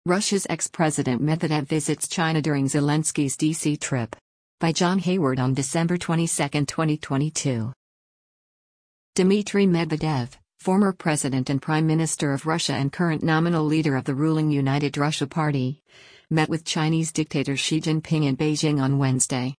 Russia's ex-president Medvedev visits China during Zelensky's D.C. trip. By John Hayward on December 22, 2022. Dmitry Medvedev, former president and prime minister of Russia and current nominal leader of the ruling United Russia Party, met with Chinese dictator Xi Jinping in Beijing on Wednesday.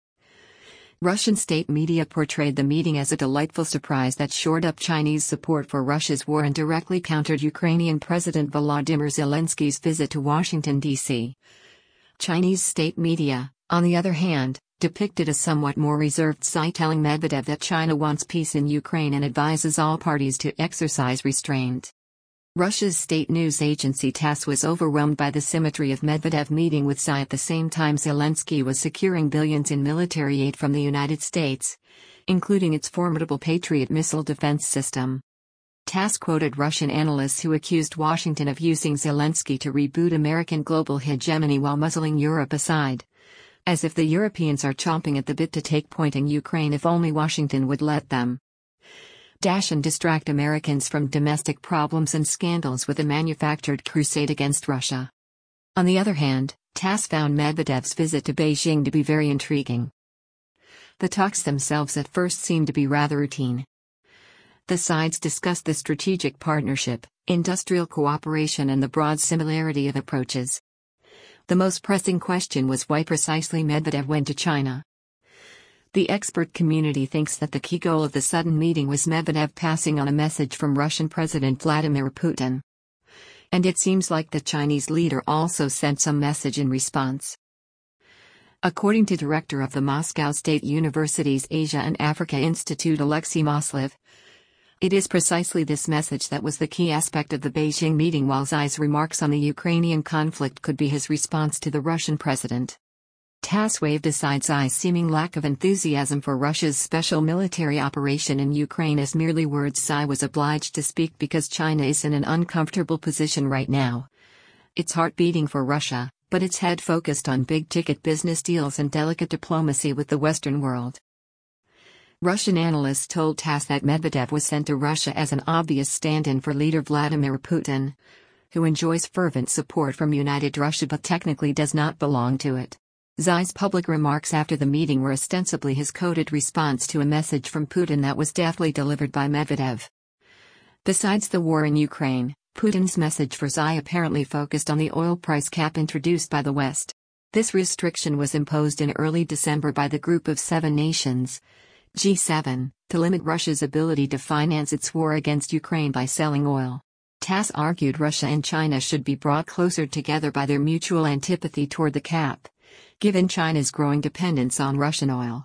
Russian state media portrayed the meeting as a delightful surprise that shored up Chinese support for Russia's war and directly countered Ukrainian President Volodymyr Zelensky's visit to Washington, D.C. Chinese state media, on the other hand, depicted a somewhat more reserved Xi telling Medvedev that China wants peace in Ukraine and advises all parties to exercise restraint. Russia's state news agency TASS was overwhelmed by the symmetry of Medvedev meeting with Xi at the same time Zelensky was securing billions in military aid from the United States, including its formidable Patriot missile defense system. TASS quoted Russian analysts who accused Washington of using Zelensky to reboot American global hegemony while muzzling Europe aside, as if the Europeans are chomping at the bit to take point in Ukraine if only Washington would let them. And distract Americans from domestic problems and scandals with a manufactured crusade against Russia. On the other hand, TASS found Medvedev's visit to Beijing to be very intriguing. The talks themselves at first seemed to be rather routine. The sides discussed the strategic partnership, industrial cooperation and the broad similarity of approaches. The most pressing question was why precisely Medvedev went to China. The expert community thinks that the key goal of the sudden meeting was Medvedev passing on a message from Russian President Vladimir Putin. And it seems like the Chinese leader also sent some message in response. According to director of the Moscow State University's Asia and Africa Institute Alexei Moslev, it is precisely this message that was the key aspect of the Beijing meeting, while Xi's remarks on the Ukrainian conflict could be his response to the Russian president. TASS waved aside Xi's seeming lack of enthusiasm for Russia's special military operation in Ukraine as merely words. Xi was obliged to speak because China is in an uncomfortable position right now. Its heart beating for Russia, but its head focused on big-ticket business deals and delicate diplomacy with the Western world. Russian analysts told TASS that Medvedev was sent to Russia as an obvious stand-in for leader Vladimir Putin, who enjoys fervent support from United Russia but technically does not belong to it. Xi's public remarks after the meeting were ostensibly his coded response to a message from Putin that was deftly delivered by Medvedev. Besides the war in Ukraine, Putin's message for Xi apparently focused on the oil price cap introduced by the West. This restriction was imposed in early December by the Group of Seven Nations, G7, to limit Russia's ability to finance its war against Ukraine by selling oil. TASS argued Russia and China should be brought closer together by their mutual antipathy toward the cap, given China's growing dependence on Russian oil.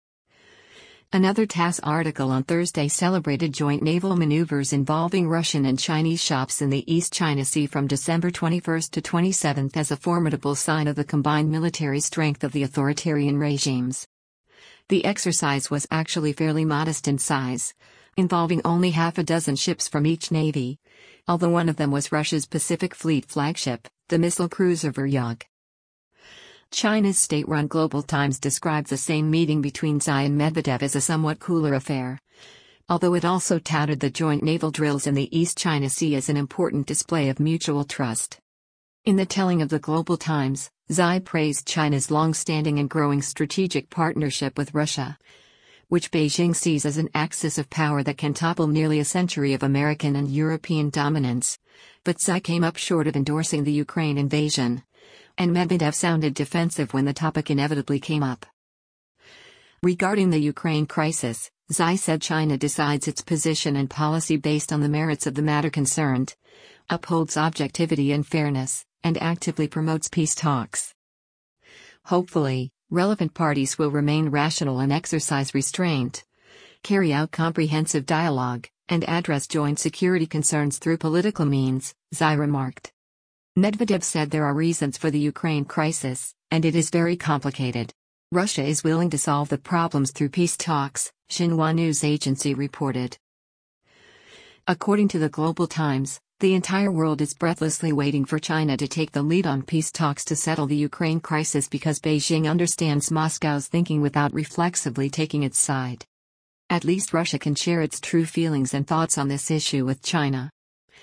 Another TASS article on Thursday celebrated joint naval maneuvers involving Russian and Chinese ships in the East China Sea from December 21 to 27 as a formidable sign of the combined military strength of the authoritarian regimes. The exercise was actually fairly modest in size, involving only half a dozen ships from each navy, although one of them was Russia's Pacific Fleet flagship, the missile cruiser Voryag. China's state-run Global Times described the same meeting between Xi and Medvedev as a somewhat cooler affair, although it also touted the joint naval drills in the East China Sea as an important display of mutual trust. In the telling of the Global Times, Xi praised China's long-standing and growing strategic partnership with Russia, which Beijing sees as an axis of power that can topple nearly a century of American and European dominance, but Xi came up short of endorsing the Ukraine invasion, and Medvedev sounded defensive when the topic inevitably came up. Regarding the Ukraine crisis, Xi said China decides its position and policy based on the merits of the matter concerned, upholds objectivity and fairness, and actively promotes peace talks. Hopefully, relevant parties will remain rational and exercise restraint, carry out comprehensive dialogue, and address joint security concerns through political means, Xi remarked. Medvedev said there are reasons for the Ukraine crisis, and it is very complicated. Russia is willing to solve the problems through peace talks, Xinhua news agency reported. According to the Global Times, the entire world is breathlessly waiting for China to take the lead on peace talks to settle the Ukraine crisis because Beijing understands Moscow's thinking without reflexively taking its side. At least Russia can share its true feelings and thoughts on this issue with China.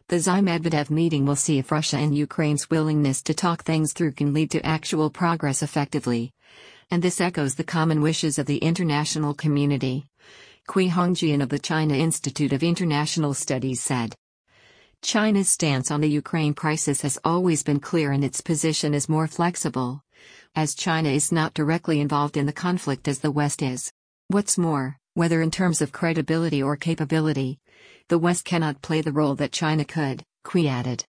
The Xi-Medvedev meeting will see if Russia and Ukraine's willingness to talk things through can lead to actual progress effectively. And this echoes the common wishes of the international community. Cui Hongjian of the China Institute of International Studies said. China's stance on the Ukraine crisis has always been clear and its position is more flexible, as China is not directly involved in the conflict as the West is. What's more, whether in terms of credibility or capability, the West cannot play the role that China could, Cui added.